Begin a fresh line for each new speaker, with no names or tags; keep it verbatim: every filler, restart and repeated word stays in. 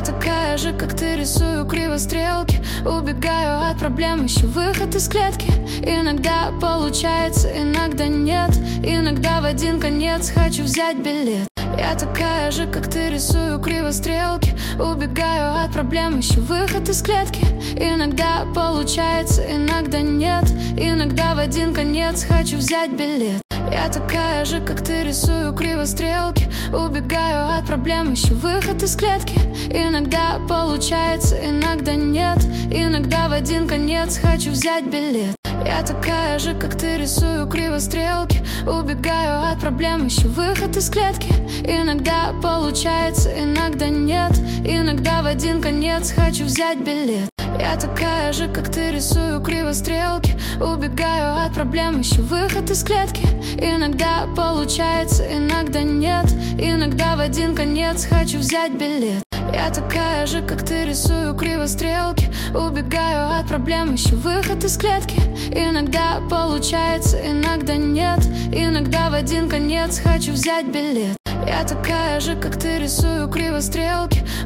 Я такая же, как ты, рисую криво стрелки. Убегаю от проблем, ищу выход из клетки. Иногда получается, иногда нет. Иногда в один конец хочу взять билет. Я такая же, как ты, рисую криво стрелки. Убегаю от проблем, ищу выход из клетки. Иногда получается, иногда нет. Иногда в один конец хочу взять билет. Я такая же, как ты, рисую криво стрелки. Убегаю от проблем, ищу выход из клетки. Иногда получается, иногда нет. Иногда в один конец хочу взять билет. Я такая же, как ты, рисую криво стрелки. Убегаю от проблем, ищу выход из клетки. Иногда получается, иногда нет. Иногда в один конец хочу взять билет. Я такая же, как ты, рисую криво стрелки. Убегаю от проблем, ищу выход из клетки. Иногда получается, иногда нет. Иногда в один конец хочу взять билет. Я такая же, как ты, рисую криво стрелки. Убегаю от проблем, ищу выход из клетки. Иногда получается, иногда нет. Иногда в один конец хочу взять билет. Я такая же, как ты, рисую криво стрелки.